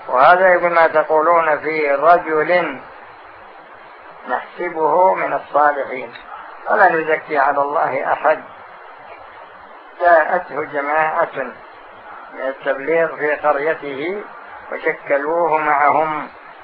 وهذا يقول ما تقولون في رجل نحسبه من الصالحين ولا نزكي على الله أحد. جاءته جماعة من التبليغ في قريته وشكلوه معهم،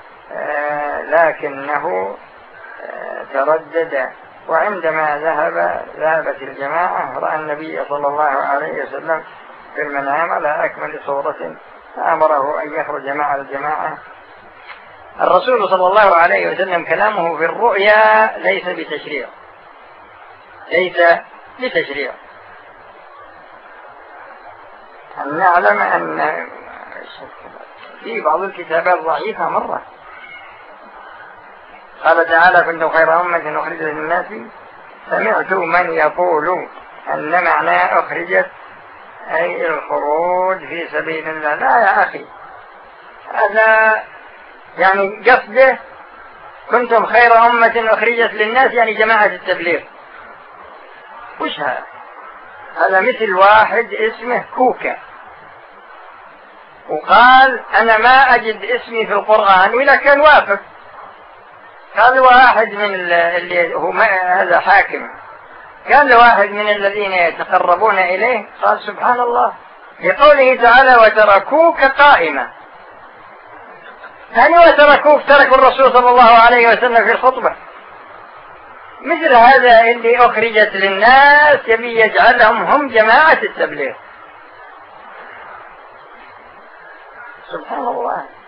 لكنه تردد، وعندما ذهبت الجماعة رأى النبي صلى الله عليه وسلم في المنام على أكمل صورة، فأمره أن يخرج مع الجماعة. الرسول صلى الله عليه وسلم كلامه في الرؤيا ليس بتشريع، ليس بتشريع. أن نعلم أن في بعض الكتابات ضعيفة مرة. قال تعالى كنتم خير أمة أخرجت للناس، سمعت من يقول أن معنى أخرجت أي الخروج في سبيل الله. لا يا أخي، هذا يعني قصده كنتم خير أمة أخرجت للناس يعني جماعة التبليغ. وش هذا؟ هذا مثل واحد اسمه كوكا وقال أنا ما أجد اسمي في القرآن، وإذا كان وافق. قال واحد من اللي هو هذا حاكم، قال لواحد من الذين يتقربون إليه، قال سبحان الله لقوله تعالى وتركوك قائمة، يعني وتركوك تركوا الرسول صلى الله عليه وسلم في الخطبة. مثل هذا اللي أخرجت للناس يبي يجعلهم هم جماعة التبليغ. سبحان الله.